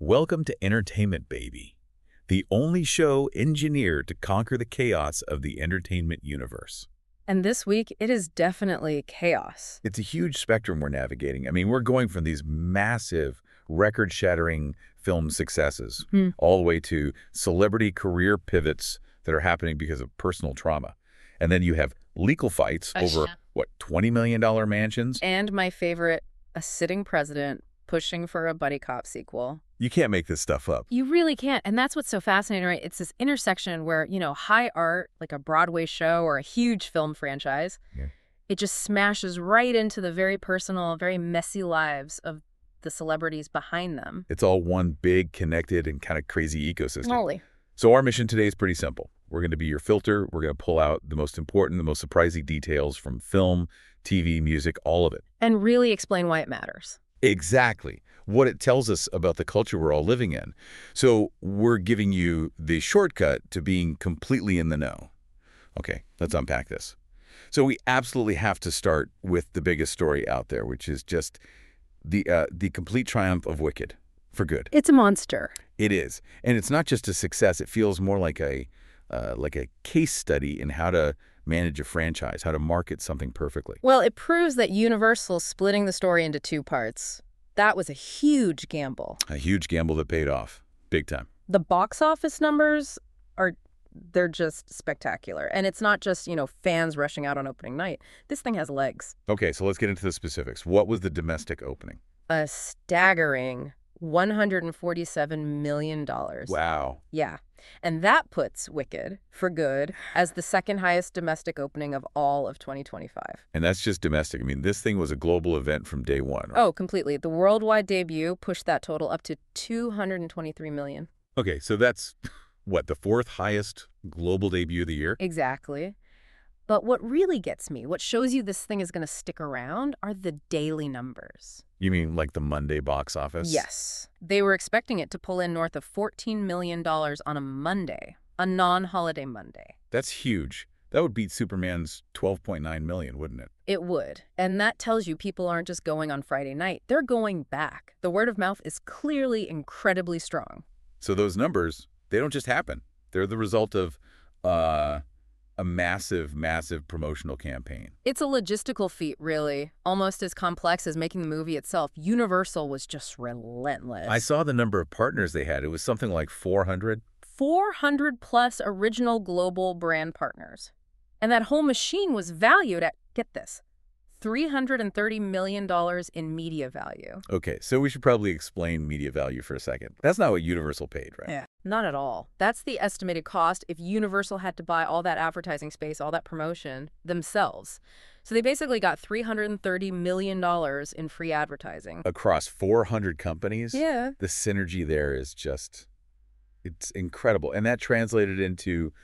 Welcome to Entertainment Baby, the only show engineered to conquer the chaos of the entertainment universe. And this week, it is definitely chaos. It's a huge spectrum we're navigating. I mean, we're going from these massive, record-shattering film successes all the way to celebrity career pivots that are happening because of personal trauma. And then you have legal fights over, $20 million mansions? And my favorite, a sitting president pushing for a buddy cop sequel. You can't make this stuff up. You really can't. And that's what's so fascinating, right? It's this intersection where, high art, like a Broadway show or a huge film franchise, it just smashes right into the very personal, very messy lives of the celebrities behind them. It's all one big, connected, and kind of crazy ecosystem. Totally. So our mission today is pretty simple. We're going to be your filter. We're going to pull out the most important, the most surprising details from film, TV, music, all of it. And really explain why it matters. Exactly. What it tells us about the culture we're all living in. So we're giving you the shortcut to being completely in the know. Okay, let's unpack this. So we absolutely have to start with the biggest story out there, which is just the complete triumph of Wicked for good. It's a monster. It is. And it's not just a success. It feels more like a case study in how to manage a franchise, how to market something perfectly. Well, it proves that Universal splitting the story into two parts, that was a huge gamble. A huge gamble that paid off. Big time. The box office numbers they're just spectacular. And it's not just, fans rushing out on opening night. This thing has legs. Okay, so let's get into the specifics. What was the domestic opening? A staggering $147 million. Wow. Yeah. And that puts Wicked, for good, as the second highest domestic opening of all of 2025. And that's just domestic. I mean, this thing was a global event from day one, right? Oh, completely. The worldwide debut pushed that total up to $223 million. Okay, so that's, the fourth highest global debut of the year? Exactly. But what really gets me, what shows you this thing is going to stick around, are the daily numbers. You mean like the Monday box office? Yes. They were expecting it to pull in north of $14 million on a Monday, a non-holiday Monday. That's huge. That would beat Superman's $12.9 million, wouldn't it? It would. And that tells you people aren't just going on Friday night. They're going back. The word of mouth is clearly incredibly strong. So those numbers, they don't just happen. They're the result of a massive, massive promotional campaign. It's a logistical feat, really, almost as complex as making the movie itself. Universal was just relentless. I saw the number of partners they had. It was something like 400. 400 plus original global brand partners. And that whole machine was valued at, get this, $330 million in media value. Okay, so we should probably explain media value for a second. That's not what Universal paid, right? Yeah, not at all. That's the estimated cost if Universal had to buy all that advertising space, all that promotion themselves. So they basically got $330 million in free advertising. Across 400 companies? Yeah. The synergy there is just, it's incredible. And that translated into,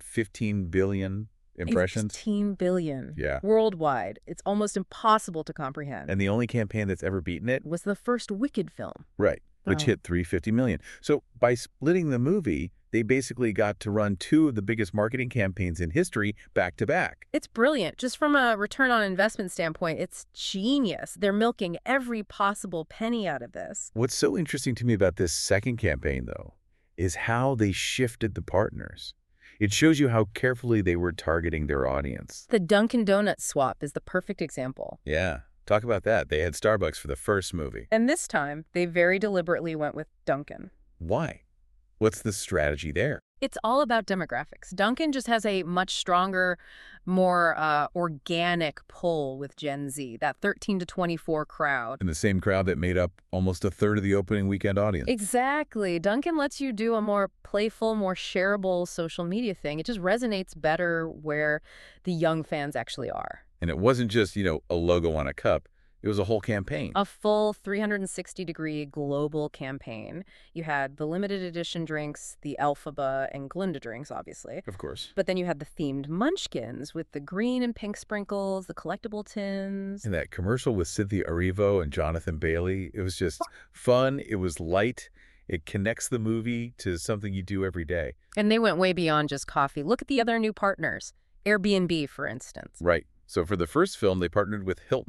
15 billion impressions? 15 billion. Yeah. Worldwide. It's almost impossible to comprehend. And the only campaign that's ever beaten it was the first Wicked film. Right, which hit $350 million. So by splitting the movie, they basically got to run two of the biggest marketing campaigns in history back to back. It's brilliant. Just from a return on investment standpoint, it's genius. They're milking every possible penny out of this. What's so interesting to me about this second campaign, though, is how they shifted the partners. It shows you how carefully they were targeting their audience. The Dunkin' Donuts swap is the perfect example. Yeah. Talk about that. They had Starbucks for the first movie. And this time, they very deliberately went with Dunkin'. Why? What's the strategy there? It's all about demographics. Dunkin' just has a much stronger, more organic pull with Gen Z, that 13 to 24 crowd. And the same crowd that made up almost a third of the opening weekend audience. Exactly. Dunkin' lets you do a more playful, more shareable social media thing. It just resonates better where the young fans actually are. And it wasn't just, a logo on a cup. It was a whole campaign. A full 360-degree global campaign. You had the limited edition drinks, the Elphaba and Glinda drinks, obviously. Of course. But then you had the themed munchkins with the green and pink sprinkles, the collectible tins. And that commercial with Cynthia Erivo and Jonathan Bailey, it was just fun. It was light. It connects the movie to something you do every day. And they went way beyond just coffee. Look at the other new partners. Airbnb, for instance. Right. So for the first film, they partnered with Hilton,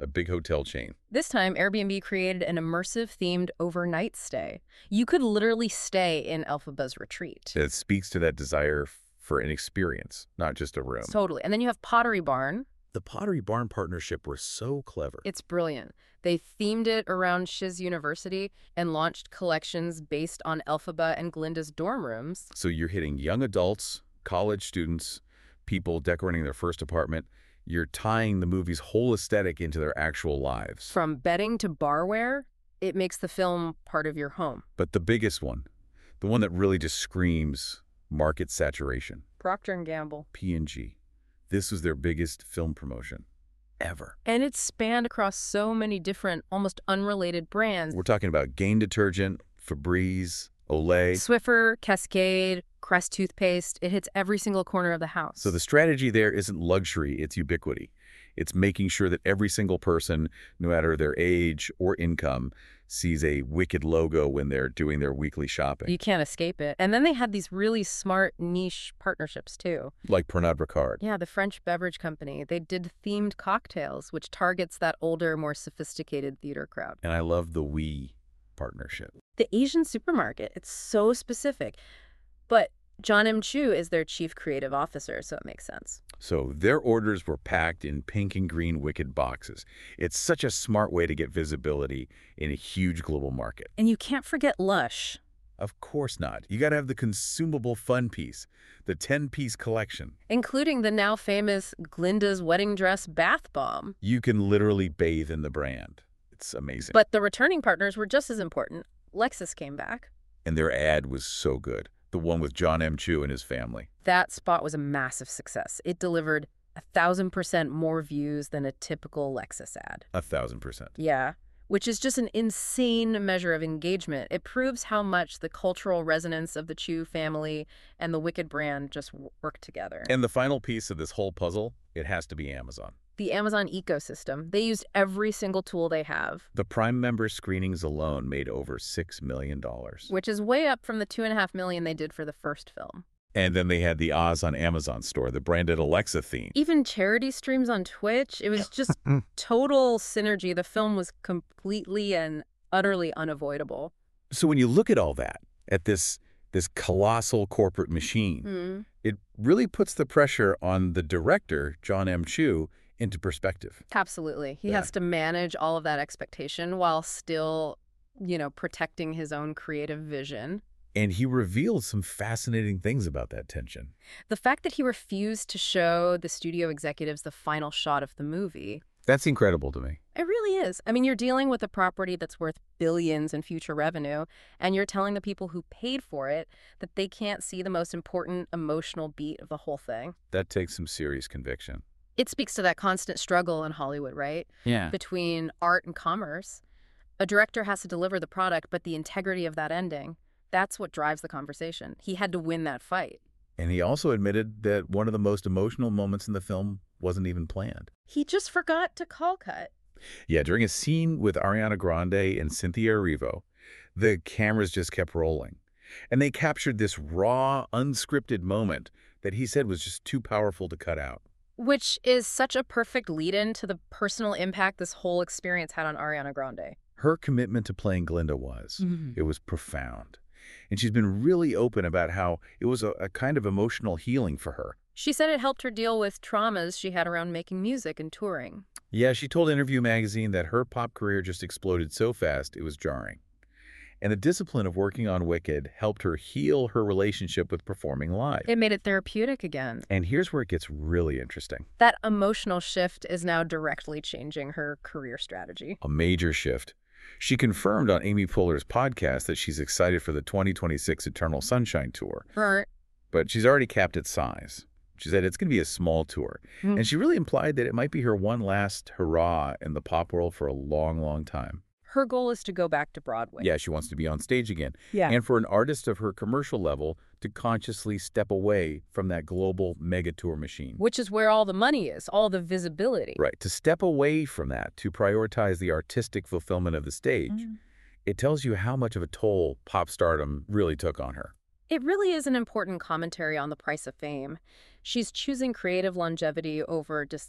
a big hotel chain. This time, Airbnb created an immersive themed overnight stay. You could literally stay in Elphaba's retreat. That speaks to that desire for an experience, not just a room. Totally. And then you have Pottery Barn. The Pottery Barn partnership was so clever. It's brilliant. They themed it around Shiz University and launched collections based on Elphaba and Glinda's dorm rooms. So you're hitting young adults, college students, people decorating their first apartment. You're tying the movie's whole aesthetic into their actual lives. From bedding to barware, it makes the film part of your home. But the biggest one, the one that really just screams market saturation, Procter & Gamble. P&G. This was their biggest film promotion ever. And it's spanned across so many different, almost unrelated brands. We're talking about Gain detergent, Febreze, Olay. Swiffer, Cascade, Crest toothpaste. It hits every single corner of the house. So the strategy there isn't luxury, it's ubiquity. It's making sure that every single person, no matter their age or income, sees a Wicked logo when they're doing their weekly shopping. You can't escape it. And then they had these really smart niche partnerships, too. Like Pernod Ricard. Yeah, the French beverage company. They did themed cocktails, which targets that older, more sophisticated theater crowd. And I love the We partnership. The Asian supermarket. It's so specific. But John M. Chu is their chief creative officer, so it makes sense. So their orders were packed in pink and green Wicked boxes. It's such a smart way to get visibility in a huge global market. And you can't forget Lush. Of course not. You got to have the consumable fun piece, the 10-piece collection. Including the now famous Glinda's wedding dress bath bomb. You can literally bathe in the brand. It's amazing. But the returning partners were just as important. Lexus came back. And their ad was so good. The one with John M. Chu and his family. That spot was a massive success. It delivered 1,000% more views than a typical Lexus ad. 1,000%. Yeah, which is just an insane measure of engagement. It proves how much the cultural resonance of the Chu family and the Wicked brand just work together. And the final piece of this whole puzzle, it has to be Amazon. The Amazon ecosystem. They used every single tool they have. The Prime member screenings alone made over $6 million. Which is way up from the $2.5 million they did for the first film. And then they had the Oz on Amazon store, the branded Alexa theme. Even charity streams on Twitch. It was just total synergy. The film was completely and utterly unavoidable. So when you look at all that, at this colossal corporate machine, it really puts the pressure on the director, John M. Chu, into perspective. Absolutely. He has to manage all of that expectation while still, protecting his own creative vision. And he revealed some fascinating things about that tension. The fact that he refused to show the studio executives the final shot of the movie. That's incredible to me. It really is. I mean, you're dealing with a property that's worth billions in future revenue, and you're telling the people who paid for it that they can't see the most important emotional beat of the whole thing. That takes some serious conviction. It speaks to that constant struggle in Hollywood, right? Yeah. Between art and commerce. A director has to deliver the product, but the integrity of that ending, that's what drives the conversation. He had to win that fight. And he also admitted that one of the most emotional moments in the film wasn't even planned. He just forgot to call cut. Yeah, during a scene with Ariana Grande and Cynthia Erivo, the cameras just kept rolling. And they captured this raw, unscripted moment that he said was just too powerful to cut out. Which is such a perfect lead-in to the personal impact this whole experience had on Ariana Grande. Her commitment to playing Glinda it was profound. And she's been really open about how it was a kind of emotional healing for her. She said it helped her deal with traumas she had around making music and touring. Yeah, she told Interview magazine that her pop career just exploded so fast it was jarring. And the discipline of working on Wicked helped her heal her relationship with performing live. It made it therapeutic again. And here's where it gets really interesting. That emotional shift is now directly changing her career strategy. A major shift. She confirmed on Amy Poehler's podcast that she's excited for the 2026 Eternal Sunshine Tour. Right. But she's already capped its size. She said it's going to be a small tour. And she really implied that it might be her one last hurrah in the pop world for a long, long time. Her goal is to go back to Broadway. Yeah, she wants to be on stage again. Yeah. And for an artist of her commercial level to consciously step away from that global mega tour machine. Which is where all the money is, all the visibility. Right. To step away from that, to prioritize the artistic fulfillment of the stage, it tells you how much of a toll pop stardom really took on her. It really is an important commentary on the price of fame. She's choosing creative longevity over just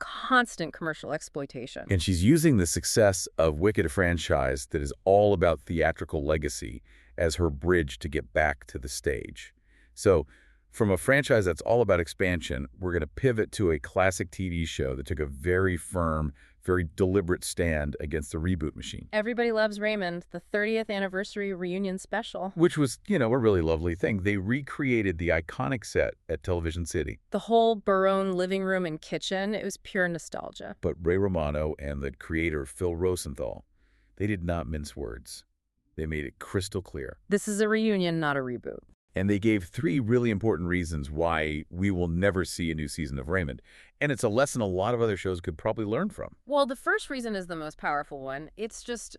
constant commercial exploitation. And she's using the success of Wicked, a franchise that is all about theatrical legacy, as her bridge to get back to the stage. So from a franchise that's all about expansion, we're going to pivot to a classic TV show that took a very firm, very deliberate stand against the reboot machine. Everybody Loves Raymond, the 30th anniversary reunion special. Which was, a really lovely thing. They recreated the iconic set at Television City. The whole Barone living room and kitchen, it was pure nostalgia. But Ray Romano and the creator, Phil Rosenthal, they did not mince words. They made it crystal clear. This is a reunion, not a reboot. And they gave 3 really important reasons why we will never see a new season of Raymond. And it's a lesson a lot of other shows could probably learn from. Well, the first reason is the most powerful one. It's just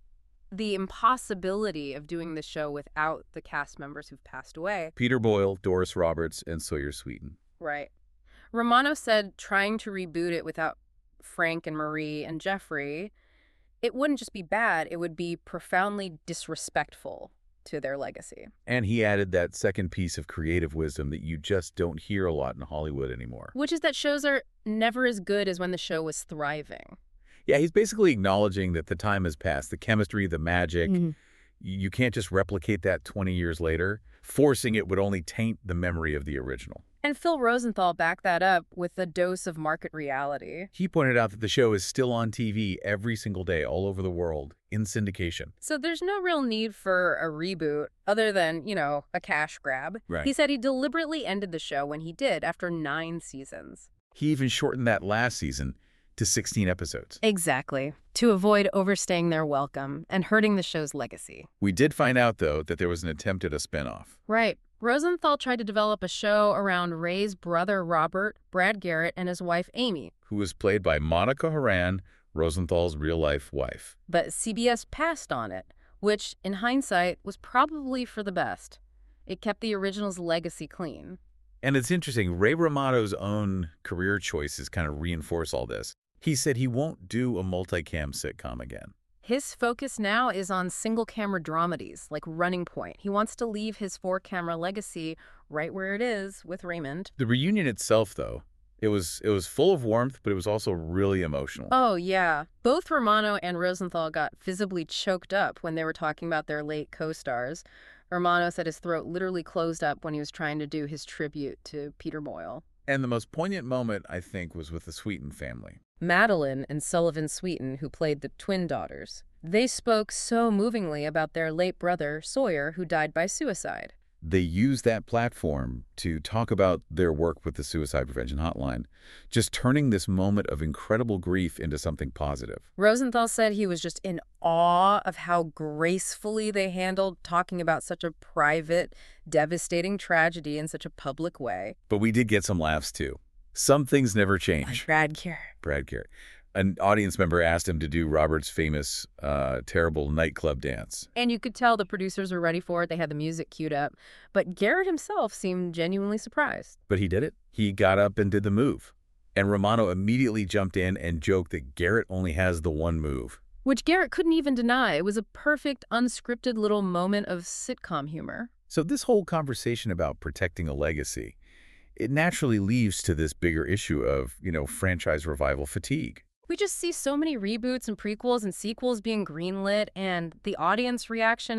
the impossibility of doing the show without the cast members who've passed away. Peter Boyle, Doris Roberts, and Sawyer Sweeten. Right. Romano said trying to reboot it without Frank and Marie and Jeffrey, it wouldn't just be bad, it would be profoundly disrespectful to their legacy. And he added that second piece of creative wisdom that you just don't hear a lot in Hollywood anymore. Which is that shows are never as good as when the show was thriving. Yeah, he's basically acknowledging that the time has passed. The chemistry, the magic, you can't just replicate that 20 years later. Forcing it would only taint the memory of the original. And Phil Rosenthal backed that up with a dose of market reality. He pointed out that the show is still on TV every single day all over the world in syndication. So there's no real need for a reboot other than, a cash grab. Right. He said he deliberately ended the show when he did after 9 seasons. He even shortened that last season to 16 episodes. Exactly. To avoid overstaying their welcome and hurting the show's legacy. We did find out, though, that there was an attempt at a spinoff. Right. Rosenthal tried to develop a show around Ray's brother Robert, Brad Garrett, and his wife Amy. Who was played by Monica Horan, Rosenthal's real-life wife. But CBS passed on it, which, in hindsight, was probably for the best. It kept the original's legacy clean. And it's interesting, Ray Romano's own career choices kind of reinforce all this. He said he won't do a multicam sitcom again. His focus now is on single-camera dramedies, like Running Point. He wants to leave his 4-camera legacy right where it is with Raymond. The reunion itself, though, it was full of warmth, but it was also really emotional. Oh, yeah. Both Romano and Rosenthal got visibly choked up when they were talking about their late co-stars. Romano said his throat literally closed up when he was trying to do his tribute to Peter Boyle. And the most poignant moment, I think, was with the Sweeten family. Madeline and Sullivan Sweeten, who played the twin daughters. They spoke so movingly about their late brother, Sawyer, who died by suicide. They used that platform to talk about their work with the Suicide Prevention Hotline, just turning this moment of incredible grief into something positive. Rosenthal said he was just in awe of how gracefully they handled talking about such a private, devastating tragedy in such a public way. But we did get some laughs, too. Some things never change. Brad Garrett. Brad Garrett. An audience member asked him to do Robert's famous, terrible nightclub dance. And you could tell the producers were ready for it. They had the music queued up. But Garrett himself seemed genuinely surprised. But he did it. He got up and did the move. And Romano immediately jumped in and joked that Garrett only has the one move. Which Garrett couldn't even deny. It was a perfect, unscripted little moment of sitcom humor. So this whole conversation about protecting a legacy, it naturally leads to this bigger issue of, franchise revival fatigue. We just see so many reboots and prequels and sequels being greenlit, and the audience reaction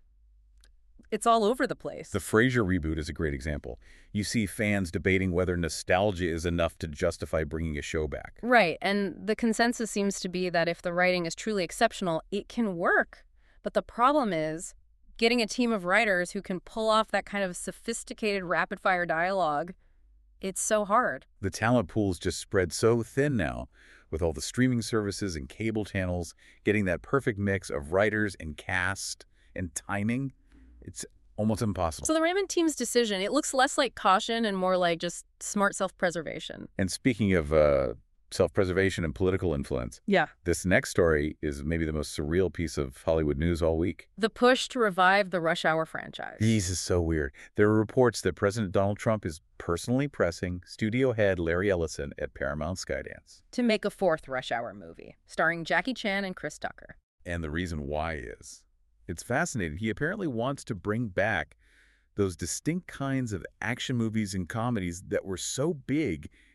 it's all over the place. The Frasier reboot is a great example. You see fans debating whether nostalgia is enough to justify bringing a show back. Right, and the consensus seems to be that if the writing is truly exceptional, it can work. But the problem is getting a team of writers who can pull off that kind of sophisticated rapid-fire dialogue. It's so hard. The talent pool's just spread so thin now, with all the streaming services and cable channels getting that perfect mix of writers and cast and timing. It's almost impossible. So the Raymond team's decision, it looks less like caution and more like just smart self-preservation. And speaking of self-preservation and political influence, this next story is maybe the most surreal piece of Hollywood news all week. The push to revive the Rush Hour franchise. This is so weird. There are reports that President Donald Trump is personally pressing studio head Larry Ellison at Paramount Skydance to make a 4th Rush Hour movie, starring Jackie Chan and Chris Tucker. And the reason why is, it's fascinating. He apparently wants to bring back those distinct kinds of action movies and comedies that were so big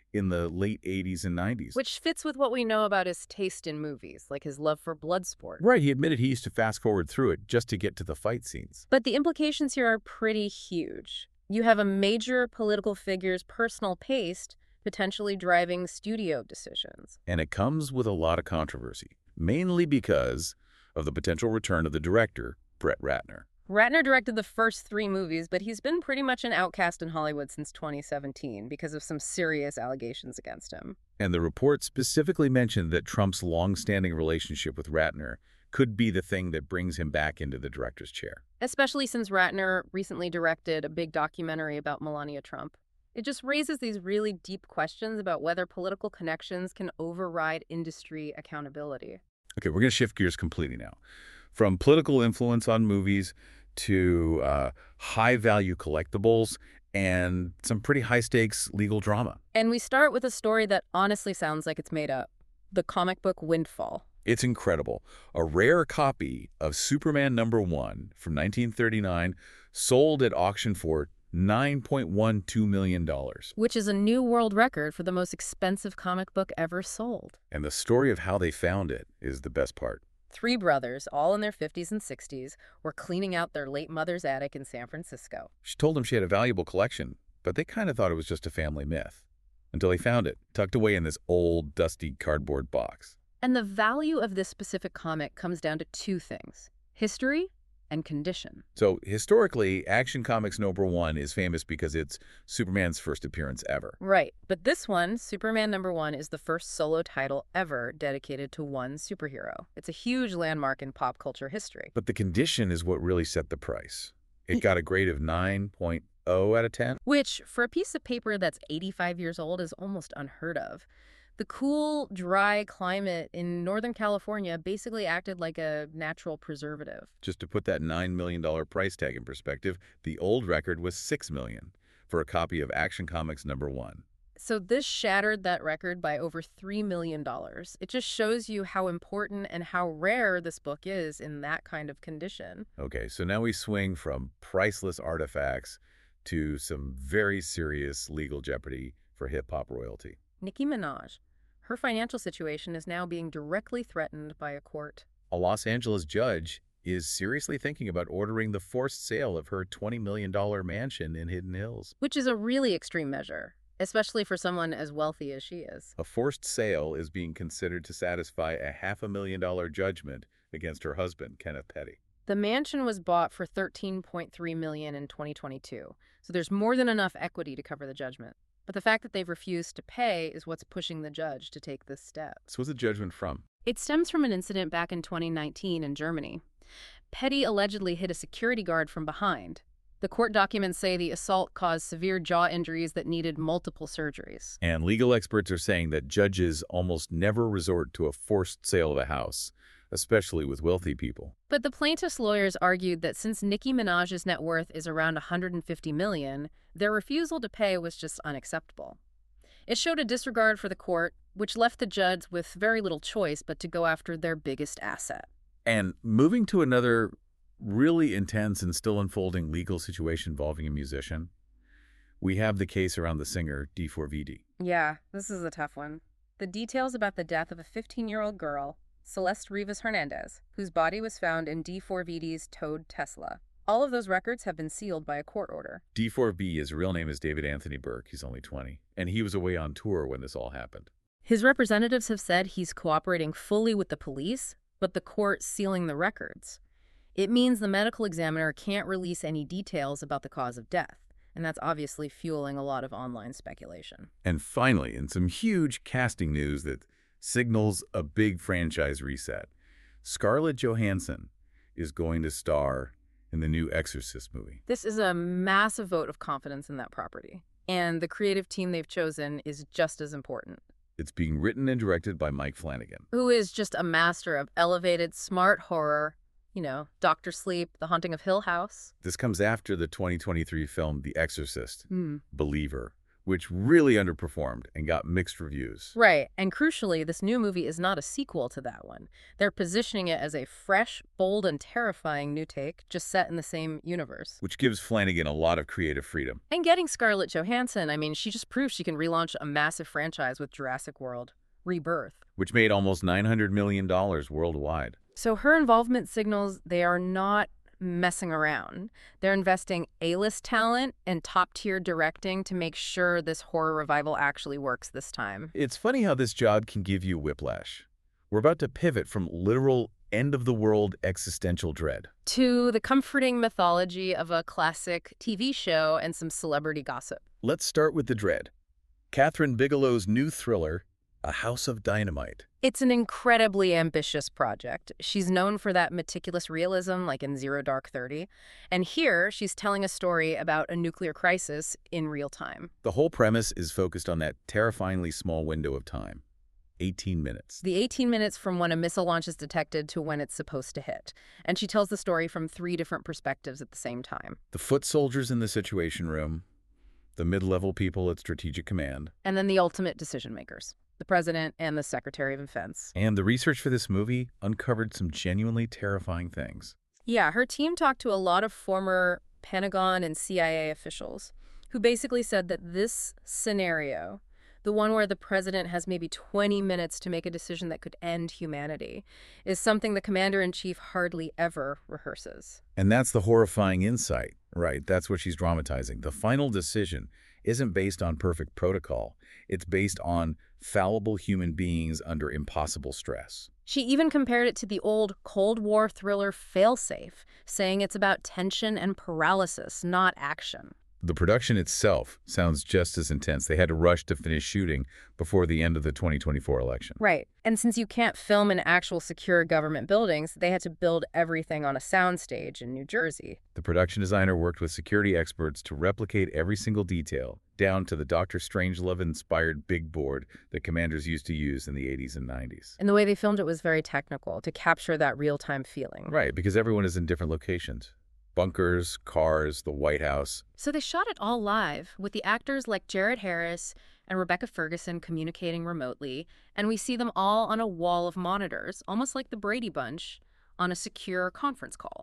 in the late 80s and 90s. Which fits with what we know about his taste in movies, like his love for Bloodsport. Right, he admitted he used to fast forward through it just to get to the fight scenes. But the implications here are pretty huge. You have a major political figure's personal taste potentially driving studio decisions. And it comes with a lot of controversy, mainly because of the potential return of the director, Brett Ratner. Ratner directed the first 3 movies, but he's been pretty much an outcast in Hollywood since 2017 because of some serious allegations against him. And the report specifically mentioned that Trump's long-standing relationship with Ratner could be the thing that brings him back into the director's chair. Especially since Ratner recently directed a big documentary about Melania Trump. It just raises these really deep questions about whether political connections can override industry accountability. Okay, we're going to shift gears completely now. From political influence on movies to high-value collectibles and some pretty high-stakes legal drama. And we start with a story that honestly sounds like it's made up. The comic book Windfall. It's incredible. A rare copy of Superman #1 from 1939 sold at auction for $9.12 million. Which is a new world record for the most expensive comic book ever sold. And the story of how they found it is the best part. 3 brothers, all in their 50s and 60s, were cleaning out their late mother's attic in San Francisco. She told them she had a valuable collection, but they kind of thought it was just a family myth. Until they found it, tucked away in this old, dusty cardboard box. And the value of this specific comic comes down to 2 things: history and condition. So, historically, Action Comics #1 is famous because it's Superman's first appearance ever. Right, but this one, Superman #1, is the first solo title ever dedicated to one superhero. It's a huge landmark in pop culture history. But the condition is what really set the price. It got a grade of 9.0 out of 10. Which, for a piece of paper that's 85 years old, is almost unheard of. The cool, dry climate in Northern California basically acted like a natural preservative. Just to put that $9 million price tag in perspective, the old record was $6 million for a copy of Action Comics #1. So this shattered that record by over $3 million. It just shows you how important and how rare this book is in that kind of condition. Okay, so now we swing from priceless artifacts to some very serious legal jeopardy for hip-hop royalty. Nicki Minaj. Her financial situation is now being directly threatened by a court. A Los Angeles judge is seriously thinking about ordering the forced sale of her $20 million mansion in Hidden Hills. Which is a really extreme measure, especially for someone as wealthy as she is. A forced sale is being considered to satisfy a $500,000 judgment against her husband, Kenneth Petty. The mansion was bought for $13.3 million in 2022, so there's more than enough equity to cover the judgment. But the fact that they've refused to pay is what's pushing the judge to take this step. So what's the judgment from? It stems from an incident back in 2019 in Germany. Petty allegedly hit a security guard from behind. The court documents say the assault caused severe jaw injuries that needed multiple surgeries. And legal experts are saying that judges almost never resort to a forced sale of a house, especially with wealthy people. But the plaintiff's lawyers argued that since Nicki Minaj's net worth is around $150 million, their refusal to pay was just unacceptable. It showed a disregard for the court, which left the judge with very little choice but to go after their biggest asset. And moving to another really intense and still unfolding legal situation involving a musician, we have the case around the singer D4VD. Yeah, this is a tough one. The details about the death of a 15-year-old girl, Celeste Rivas Hernandez, whose body was found in D4VD's towed Tesla. All of those records have been sealed by a court order. D4V, his real name is David Anthony Burke. He's only 20. And he was away on tour when this all happened. His representatives have said he's cooperating fully with the police, but the court's sealing the records. It means the medical examiner can't release any details about the cause of death, and that's obviously fueling a lot of online speculation. And finally, in some huge casting news that signals a big franchise reset, Scarlett Johansson is going to star in the new Exorcist movie. This is a massive vote of confidence in that property, and the creative team they've chosen is just as important. It's being written and directed by Mike Flanagan, who is just a master of elevated, smart horror. You know, Dr. Sleep, The Haunting of Hill House. This comes after the 2023 film The Exorcist, Believer, which really underperformed and got mixed reviews. Right, and crucially, this new movie is not a sequel to that one. They're positioning it as a fresh, bold, and terrifying new take, just set in the same universe. Which gives Flanagan a lot of creative freedom. And getting Scarlett Johansson, I mean, she just proved she can relaunch a massive franchise with Jurassic World: Rebirth. Which made almost $900 million worldwide. So her involvement signals they are not messing around. They're investing A-list talent and top-tier directing to make sure this horror revival actually works this time. It's funny how this job can give you whiplash. We're about to pivot from literal end-of-the-world existential dread to the comforting mythology of a classic TV show and some celebrity gossip. Let's start with the dread. Kathryn Bigelow's new thriller, A House of Dynamite. It's an incredibly ambitious project. She's known for that meticulous realism, like in Zero Dark 30. And here, she's telling a story about a nuclear crisis in real time. The whole premise is focused on that terrifyingly small window of time. 18 minutes. The 18 minutes from when a missile launch is detected to when it's supposed to hit. And she tells the story from 3 different perspectives at the same time. The foot soldiers in the Situation Room, the mid-level people at Strategic Command, and then the ultimate decision makers, the President and the Secretary of Defense. And the research for this movie uncovered some genuinely terrifying things. Yeah, her team talked to a lot of former Pentagon and CIA officials who basically said that this scenario, the one where the president has maybe 20 minutes to make a decision that could end humanity, is something the commander-in-chief hardly ever rehearses. And that's the horrifying insight, right? That's what she's dramatizing. The final decision isn't based on perfect protocol. It's based on fallible human beings under impossible stress. She even compared it to the old Cold War thriller Failsafe, saying it's about tension and paralysis, not action. The production itself sounds just as intense. They had to rush to finish shooting before the end of the 2024 election. Right. And since you can't film in actual secure government buildings, they had to build everything on a soundstage in New Jersey. The production designer worked with security experts to replicate every single detail, down to the Dr. Strangelove-inspired big board that commanders used to use in the 80s and 90s. And the way they filmed it was very technical to capture that real-time feeling. Right, because everyone is in different locations. Bunkers, cars, the White House. So they shot it all live, with the actors like Jared Harris and Rebecca Ferguson communicating remotely, and we see them all on a wall of monitors, almost like the Brady Bunch, on a secure conference call.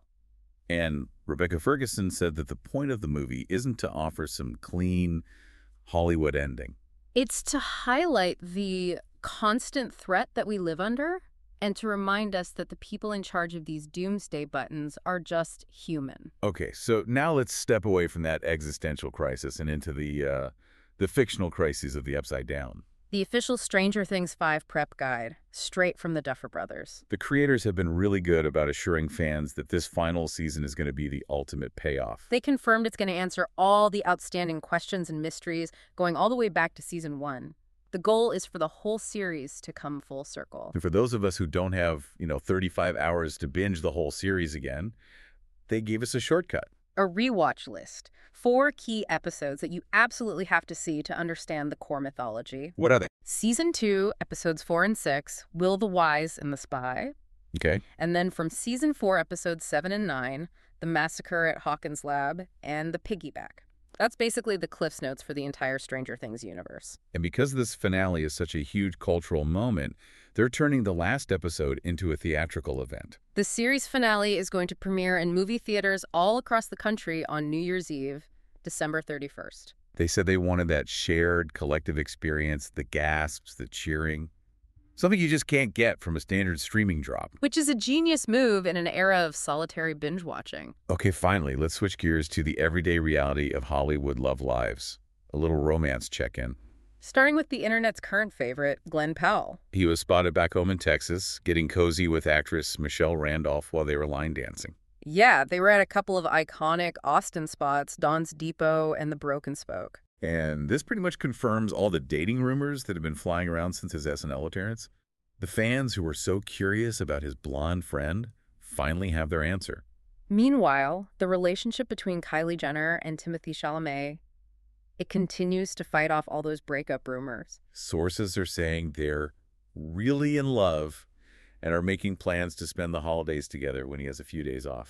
And Rebecca Ferguson said that the point of the movie isn't to offer some clean Hollywood ending. It's to highlight the constant threat that we live under, and to remind us that the people in charge of these doomsday buttons are just human. Okay, so now let's step away from that existential crisis and into the fictional crises of the Upside Down. The official Stranger Things 5 prep guide, straight from the Duffer Brothers. The creators have been really good about assuring fans that this final season is going to be the ultimate payoff. They confirmed it's going to answer all the outstanding questions and mysteries, going all the way back to season 1. The goal is for the whole series to come full circle. And for those of us who don't have, 35 hours to binge the whole series again, they gave us a shortcut. A rewatch list. 4 key episodes that you absolutely have to see to understand the core mythology. What are they? Season 2, episodes 4 and 6, Will the Wise and the Spy. Okay. And then from season 4, episodes 7 and 9, The Massacre at Hawkins Lab and The Piggyback. That's basically the Cliff's Notes for the entire Stranger Things universe. And because this finale is such a huge cultural moment, they're turning the last episode into a theatrical event. The series finale is going to premiere in movie theaters all across the country on New Year's Eve, December 31st. They said they wanted that shared collective experience, the gasps, the cheering. Something you just can't get from a standard streaming drop. Which is a genius move in an era of solitary binge watching. Okay, finally, let's switch gears to the everyday reality of Hollywood love lives. A little romance check-in. Starting with the internet's current favorite, Glenn Powell. He was spotted back home in Texas, getting cozy with actress Michelle Randolph while they were line dancing. Yeah, they were at a couple of iconic Austin spots, Don's Depot and the Broken Spoke. And this pretty much confirms all the dating rumors that have been flying around since his SNL appearance. The fans who were so curious about his blonde friend finally have their answer. Meanwhile, the relationship between Kylie Jenner and Timothée Chalamet, it continues to fight off all those breakup rumors. Sources are saying they're really in love and are making plans to spend the holidays together when he has a few days off.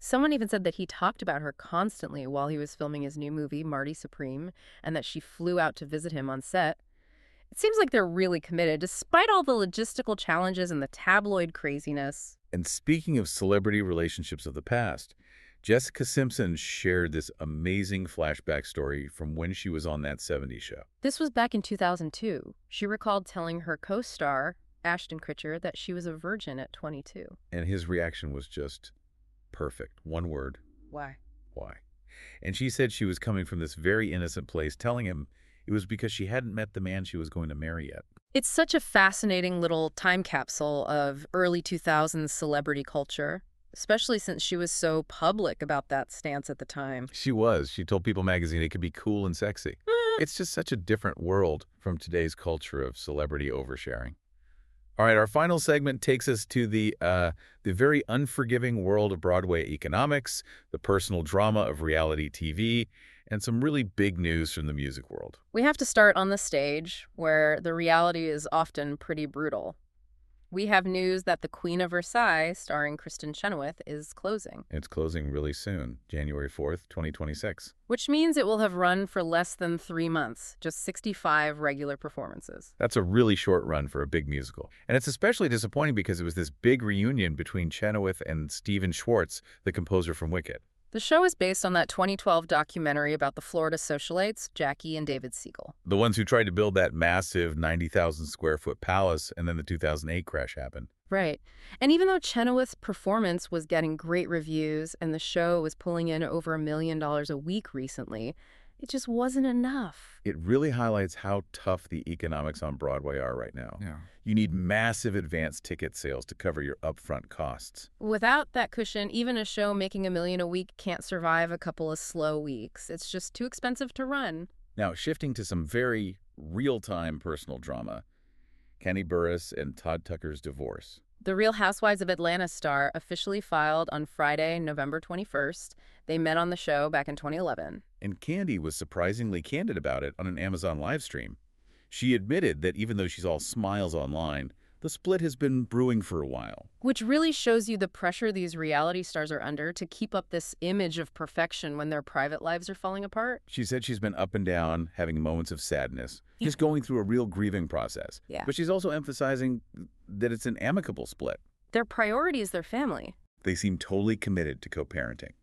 Someone even said that he talked about her constantly while he was filming his new movie, Marty Supreme, and that she flew out to visit him on set. It seems like they're really committed, despite all the logistical challenges and the tabloid craziness. And speaking of celebrity relationships of the past, Jessica Simpson shared this amazing flashback story from when she was on that '70s show. This was back in 2002. She recalled telling her co-star, Ashton Kutcher, that she was a virgin at 22. And his reaction was just perfect. One word, Why? why? And she said she was coming from this very innocent place, telling him it was because she hadn't met the man she was going to marry yet. It's such a fascinating little time capsule of early 2000s celebrity culture, especially since she was so public about that stance at the time. She was. She told People magazine it could be cool and sexy. It's just such a different world from today's culture of celebrity oversharing. All right, our final segment takes us to the very unforgiving world of Broadway economics, the personal drama of reality TV, and some really big news from the music world. We have to start on the stage, where the reality is often pretty brutal. We have news that The Queen of Versailles, starring Kristen Chenoweth, is closing, It's closing really soon, January 4th, 2026. which means it will have run for less than 3 months, just 65 regular performances. That's a really short run for a big musical. And it's especially disappointing because it was this big reunion between Chenoweth and Stephen Schwartz, the composer from Wicked. The show is based on that 2012 documentary about the Florida socialites, Jackie and David Siegel. The ones who tried to build that massive 90,000 square foot palace, and then the 2008 crash happened. Right. And even though Chenoweth's performance was getting great reviews and the show was pulling in over $1 million a week recently, it just wasn't enough. It really highlights how tough the economics on Broadway are right now. Yeah. You need massive advance ticket sales to cover your upfront costs. Without that cushion, even a show making $1 million a week can't survive a couple of slow weeks. It's just too expensive to run. Now, shifting to some very real-time personal drama, Kenny Burris and Todd Tucker's divorce. The Real Housewives of Atlanta star officially filed on Friday, November 21st. They met on the show back in 2011. And Candy was surprisingly candid about it on an Amazon live stream. She admitted that even though she's all smiles online, the split has been brewing for a while. Which really shows you the pressure these reality stars are under to keep up this image of perfection when their private lives are falling apart. She said she's been up and down, having moments of sadness, just going through a real grieving process. Yeah. But she's also emphasizing that it's an amicable split. Their priority is their family. They seem totally committed to co-parenting.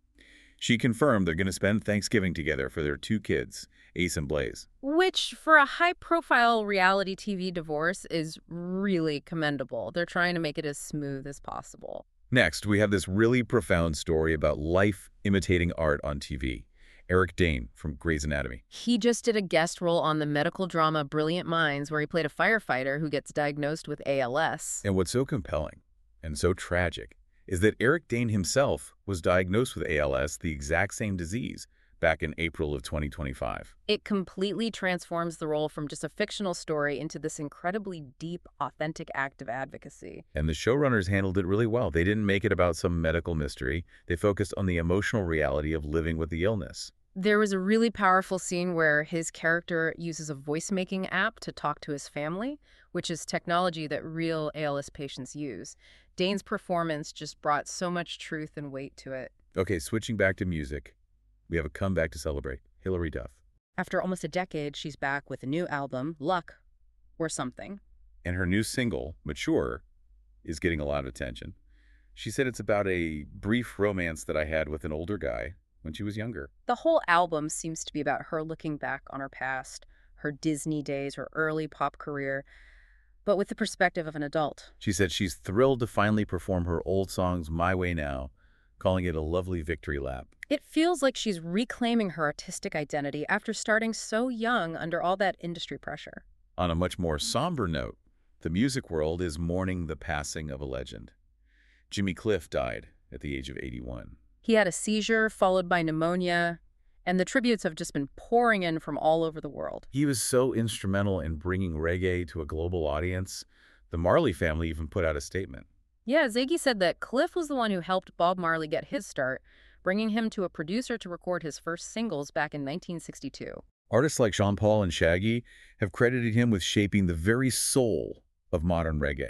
She confirmed they're going to spend Thanksgiving together for their 2 kids, Ace and Blaze. Which, for a high-profile reality TV divorce, is really commendable. They're trying to make it as smooth as possible. Next, we have this really profound story about life imitating art on TV. Eric Dane from Grey's Anatomy. He just did a guest role on the medical drama Brilliant Minds, where he played a firefighter who gets diagnosed with ALS. And what's so compelling and so tragic is that Eric Dane himself was diagnosed with ALS, the exact same disease, back in April of 2025. It completely transforms the role from just a fictional story into this incredibly deep, authentic act of advocacy. And the showrunners handled it really well. They didn't make it about some medical mystery. They focused on the emotional reality of living with the illness. There was a really powerful scene where his character uses a voice-making app to talk to his family, which is technology that real ALS patients use. Dane's performance just brought so much truth and weight to it. Okay, switching back to music, we have a comeback to celebrate. Hilary Duff. After almost a decade, she's back with a new album, Luck or Something. And her new single, Mature, is getting a lot of attention. She said it's about a brief romance that I had with an older guy when she was younger. The whole album seems to be about her looking back on her past, her Disney days, her early pop career, but with the perspective of an adult. She said she's thrilled to finally perform her old songs My Way Now, calling it a lovely victory lap. It feels like she's reclaiming her artistic identity after starting so young under all that industry pressure. On a much more somber note, the music world is mourning the passing of a legend. Jimmy Cliff died at the age of 81. He had a seizure followed by pneumonia, and the tributes have just been pouring in from all over the world. He was so instrumental in bringing reggae to a global audience. The Marley family even put out a statement. Yeah, Ziggy said that Cliff was the one who helped Bob Marley get his start, bringing him to a producer to record his first singles back in 1962. Artists like Sean Paul and Shaggy have credited him with shaping the very soul of modern reggae.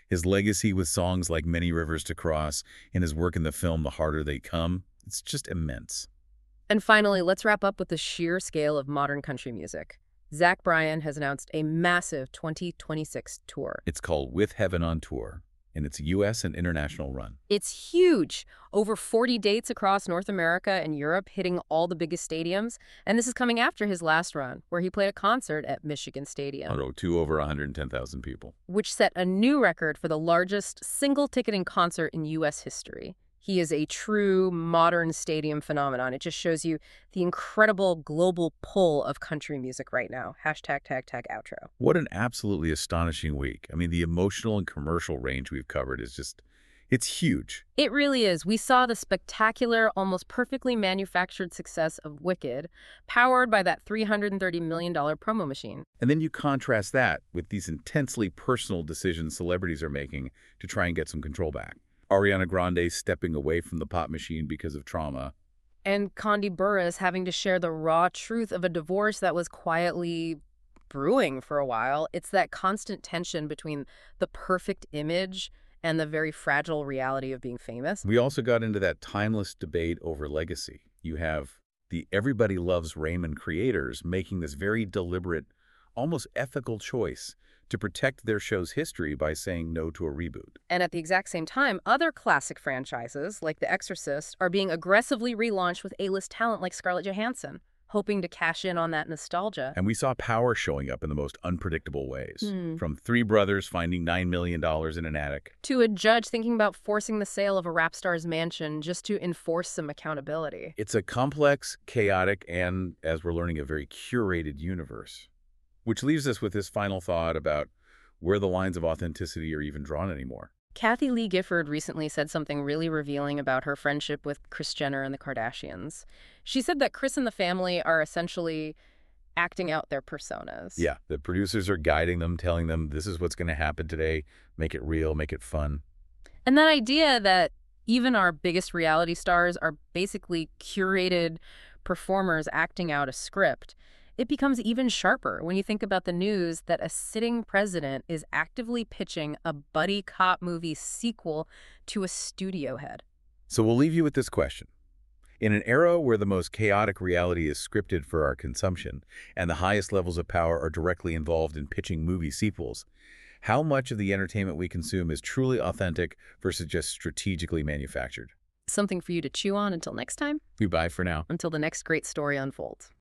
His legacy with songs like Many Rivers to Cross and his work in the film The Harder They Come, it's just immense. And finally, let's wrap up with the sheer scale of modern country music. Zach Bryan has announced a massive 2026 tour. It's called With Heaven on Tour, and it's a U.S. and international run. It's huge. Over 40 dates across North America and Europe, hitting all the biggest stadiums. And this is coming after his last run, where he played a concert at Michigan Stadium, To over 110,000 people. which set a new record for the largest single-ticketing concert in U.S. history. He is a true modern stadium phenomenon. It just shows you the incredible global pull of country music right now. Hashtag tag tag outro. What an absolutely astonishing week. I mean, the emotional and commercial range we've covered is just, it's huge. It really is. We saw the spectacular, almost perfectly manufactured success of Wicked, powered by that $330 million promo machine. And then you contrast that with these intensely personal decisions celebrities are making to try and get some control back. Ariana Grande stepping away from the pop machine because of trauma. And Condi Burris having to share the raw truth of a divorce that was quietly brewing for a while. It's that constant tension between the perfect image and the very fragile reality of being famous. We also got into that timeless debate over legacy. You have the Everybody Loves Raymond creators making this very deliberate, almost ethical choice to protect their show's history by saying no to a reboot. And at the exact same time, other classic franchises, like The Exorcist, are being aggressively relaunched with A-list talent like Scarlett Johansson, hoping to cash in on that nostalgia. And we saw power showing up in the most unpredictable ways. From three brothers finding $9 million in an attic. To a judge thinking about forcing the sale of a rap star's mansion just to enforce some accountability. It's a complex, chaotic, and, as we're learning, a very curated universe. Which leaves us with this final thought about where the lines of authenticity are even drawn anymore. Kathy Lee Gifford recently said something really revealing about her friendship with Kris Jenner and the Kardashians. She said that Kris and the family are essentially acting out their personas. Yeah, the producers are guiding them, telling them this is what's going to happen today, make it real, make it fun. And that idea that even our biggest reality stars are basically curated performers acting out a script, it becomes even sharper when you think about the news that a sitting president is actively pitching a buddy cop movie sequel to a studio head. So we'll leave you with this question. In an era where the most chaotic reality is scripted for our consumption and the highest levels of power are directly involved in pitching movie sequels, how much of the entertainment we consume is truly authentic versus just strategically manufactured? Something for you to chew on until next time, Goodbye for now. until the next great story unfolds.